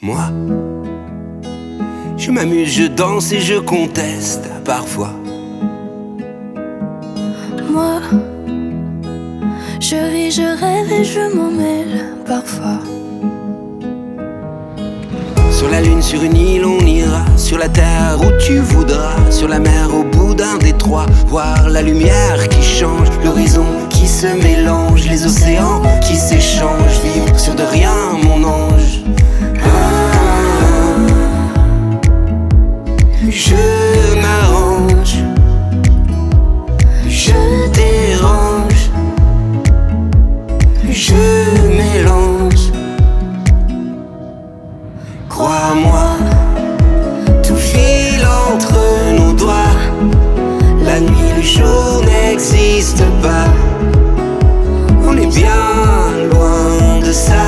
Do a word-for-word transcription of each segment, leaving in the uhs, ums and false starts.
Moi, je m'amuse, je danse et je conteste parfois. Moi, je ris, je rêve et je m'en mêle parfois. Sur la lune, sur une île, on ira. Sur la terre où tu voudras. Sur la mer, au bout d'un détroit. Voir la lumière qui change, l'horizon qui se mélange, les océans qui s'échangent. Vivre sur de rien, mon ange. Ah, je m'arrange, je dérange, je mélange. Crois-moi, tout file entre nos doigts. La nuit, le jour n'existe pas. On est bien loin de ça.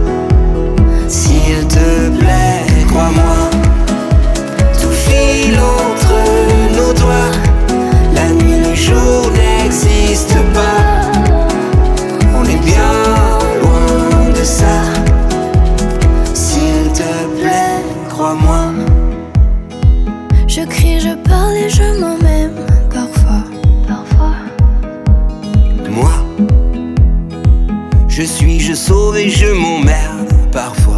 S'il te plaît, crois-moi, tout file entre nos doigts. La nuit, le jour n'existe pas. On est bien loin de ça. S'il te plaît, crois-moi. Je crie, je parle et je m'en même parfois. Parfois. Moi, je suis, je sauve et je m'emmerde parfois.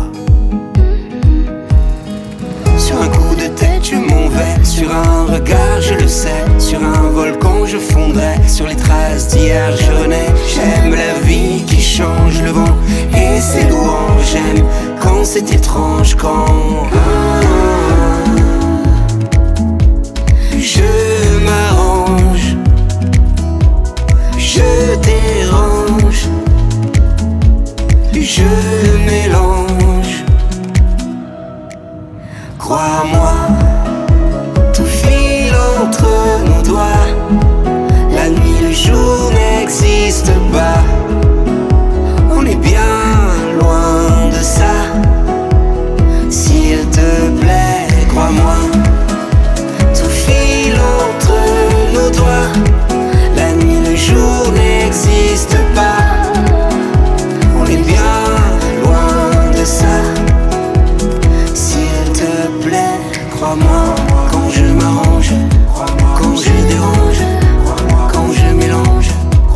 Sur un coup de tête, je m'en vais. Sur un regard, je le sais. Sur un volcan, je fondrai. Sur les traces d'hier, je renais. J'aime la vie qui change, le vent et ses louanges. J'aime quand c'est étrange, quand je m'arrange, je dérange, je mélange. Crois-moi, tout file entre nos doigts. La nuit, le jour n'existe pas. On est bien loin de ça. S'il te plaît, crois-moi, tout file entre nos doigts. La nuit, le jour n'existe pas. On est bien loin de ça. S'il te plaît, crois-moi, quand je m'arrange, quand je dérange, quand je mélange.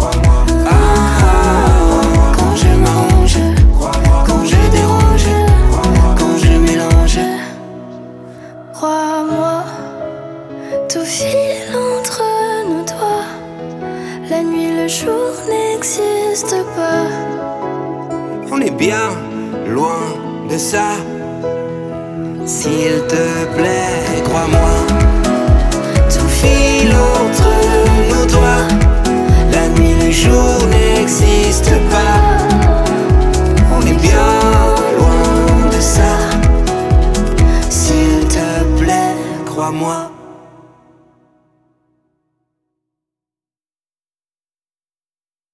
Ah, quand je m'arrange, quand je dérange, quand je mélange. Crois-moi, tout file entre nos doigts. La nuit, le jour n'existe pas. On est bien loin de ça. S'il te plaît, crois-moi, tout file entre nos doigts. La nuit, le jour n'existe pas. On est bien loin de ça. S'il te plaît, crois-moi.